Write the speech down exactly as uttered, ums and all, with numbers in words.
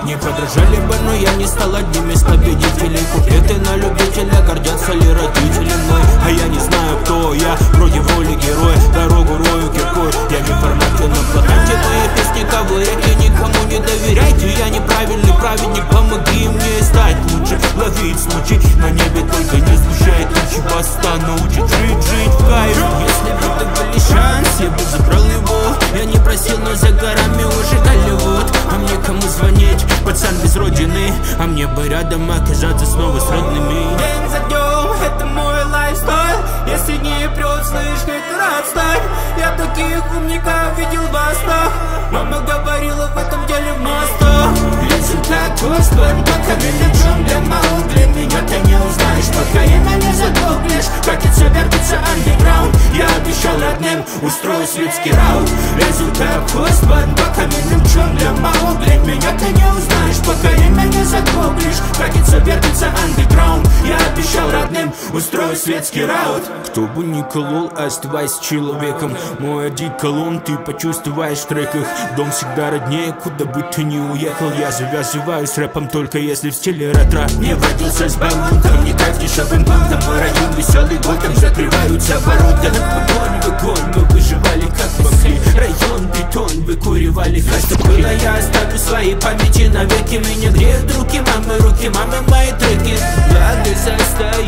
Не подражали бы, но я не стал одним из победителей. Куплеты на любителя, гордятся ли родители мной? А я не знаю, кто я, вроде в роли героя. Дорогу рою киркой, я не форматен на плакате. Мои песни ковыряйте, никому не доверяйте. Я неправильный праведник, помоги мне стать лучше. Ловить случай, на небе только не сгущает тучи. Баста научит жить, жить в кайф. Если бы это был шанс, я бы забрал его. Я не просил, но за горами уже Голливуд. А мне кому звонить? Пацан без родины. А мне бы рядом оказаться снова с родными. День за днем, это мой лайфстайл. Если не прет, слышь, это отстань. Я таких умников видел в бастах. Мама говорила в этом деле в мостах. Лезу как Господь, пока величом для мало. Для меня ты не узнаешь, пока имя не загуглишь. Как это вертится андеграунд. Я обещал родным устроить светский раут. Лезу как Господь, пока величом для мало. Для меня ты не узнаешь, пока имя не загуглишь. Как это вертится андеграунд. Я обещал родным устроить светский раут. Кто бы ни колол, оставайся человеком. Мой одеколон ты почувствуешь в треках. Дом всегда роднее, куда бы ты ни уехал. Я завязываю с рэпом только если в стиле ретро. Не водился с баллонком, не как дешевым банком. Мой район веселый годом, закрываются ворота. Огонь в огонь, мы выживали как могли. Район бетон, выкуривали как что было. Я оставлю свои памяти навеки. Меня греют руки мамы, руки мамы, мои треки. Благо состоит